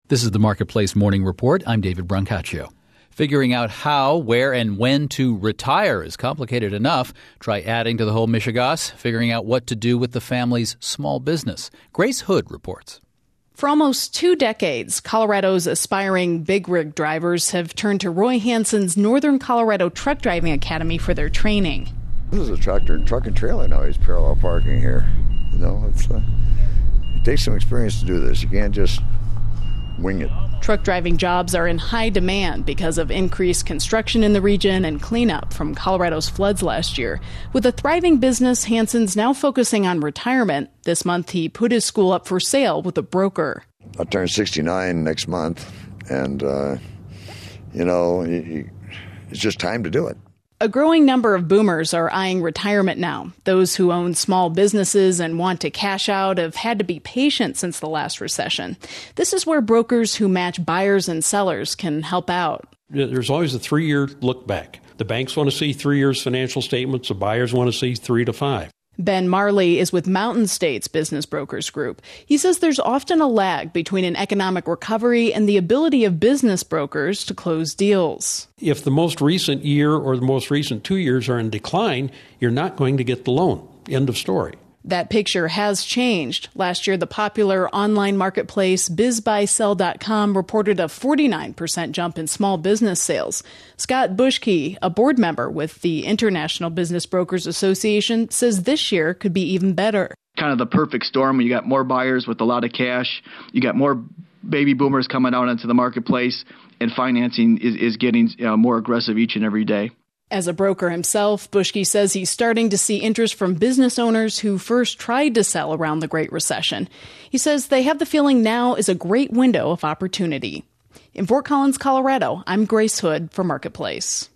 This is the Marketplace Morning Report. I'm David Brancaccio. Figuring out how, where, and when to retire is complicated enough. Try adding to the whole mishegas, figuring out what to do with the family's small business. Grace Hood reports. For almost 2 decades, Colorado's aspiring big rig drivers have turned to Roy Hansen's Northern Colorado Truck Driving Academy for their training. This is a truck and trailer now. He's parallel parking here. You know, it takes some experience to do this. You can't just wing it. Truck driving jobs are in high demand because of increased construction in the region and cleanup from Colorado's floods last year. With a thriving business, Hansen's now focusing on retirement. This month, he put his school up for sale with a broker. I'll turn 69 next month, and, it's just time to do it. A growing number of boomers are eyeing retirement now. Those who own small businesses and want to cash out have had to be patient since the last recession. This is where brokers who match buyers and sellers can help out. There's always a 3-year look back. The banks want to see 3 years financial statements. The buyers want to see 3 to 5. Ben Marley is with Mountain States Business Brokers Group. He says there's often a lag between an economic recovery and the ability of business brokers to close deals. If the most recent year or the most recent 2 years are in decline, you're not going to get the loan. End of story. That picture has changed. Last year, the popular online marketplace BizBuySell.com reported a 49% jump in small business sales. Scott Bushke, a board member with the International Business Brokers Association, says this year could be even better. Kind of the perfect storm when you got more buyers with a lot of cash, you got more baby boomers coming out into the marketplace, and financing is getting more aggressive each and every day. As a broker himself, Bushke says he's starting to see interest from business owners who first tried to sell around the Great Recession. He says they have the feeling now is a great window of opportunity. In Fort Collins, Colorado, I'm Grace Hood for Marketplace.